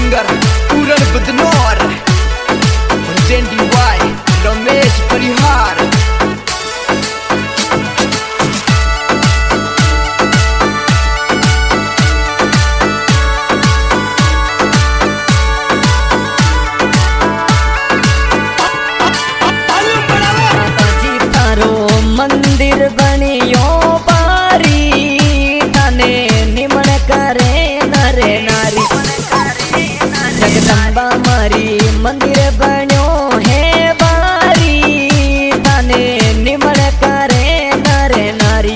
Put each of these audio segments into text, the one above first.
Singer Puran Budnaur presenting by Ramesh Parihar. मंदिर बनियो बारी थाने निमण करे नरे नारी जगदम्बा मारी मंदिर बनियो है बारी थाने निमण करे नरे नारी।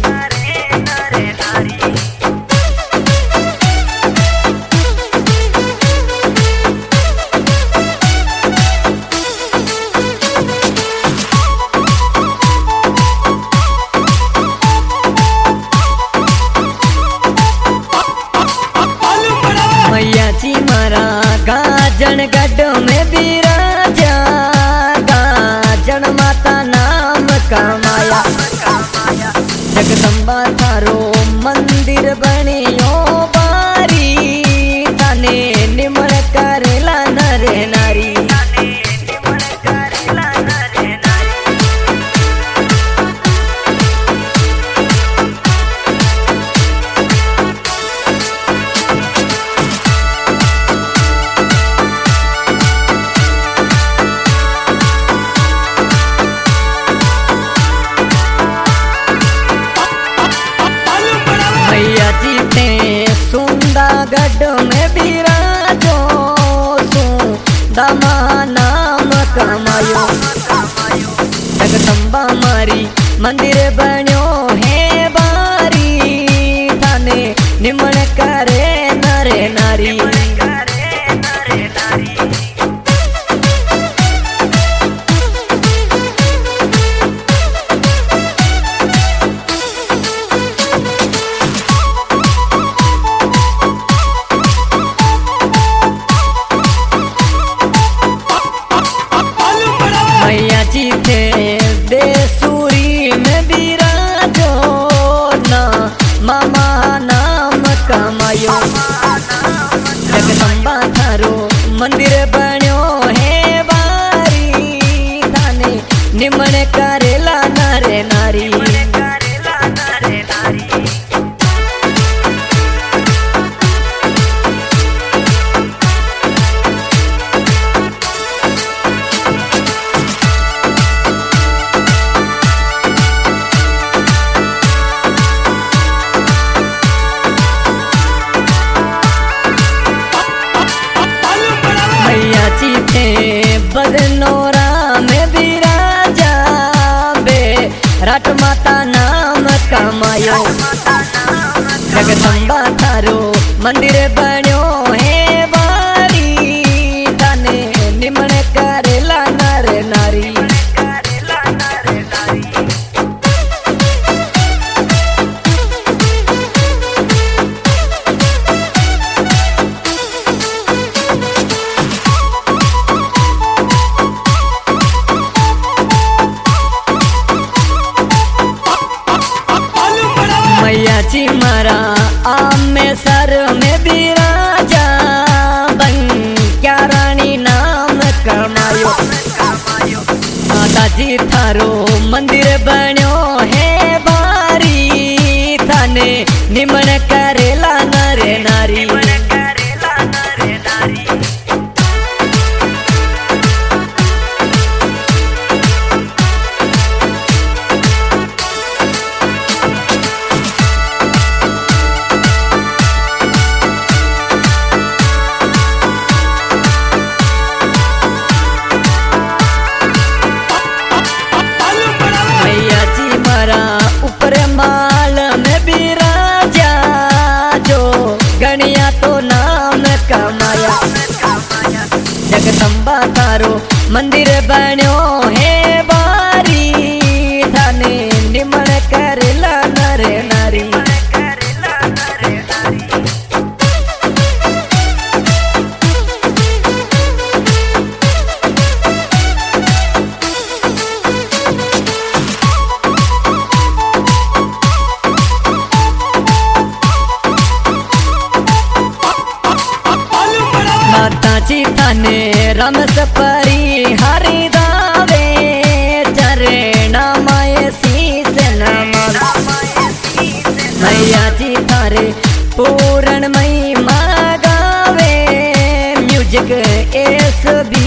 गाजन गढ़ में बिराजा गाजन माता नाम कमाया जगदम्बा थारो मंदिर बनियो बारी थाने निमण करेला नरे नारी। गढ़ में बिराजो सुदामा नाम कमायो जगदम्बा मारी मंदिर बनियो है बारी थाने निमण करे नरे नारी। बेसुरी में बिराजो ना मामा नाम कमायो जगदम्बा थारो मंदिर बनियो है बारी थाने निमण करेला नरे नारी। बदनौरा में बिराजा बे राट माता नाम कमायो जगदम्बा थारो मंदिर बनियो है बारी थाने निमण करेला नरे नारी। मारा आमे सर में बिराजा बन क्या रानी नाम कमायो माता जी थारो मंदिर बनियो है बारी थाने निमण करेला नरे नारी। ऊपर माल में बिराजा जो गणिया तो नाम कमाया जगदम्बा थारो मंदिर बनियो है बारी थाने निमण करेला नरे नारी। जी थाने रमस परी हरि दावे चरणा माए शीस नमन मैया जी थारे पूर्ण महिमा गावे म्यूजिक एस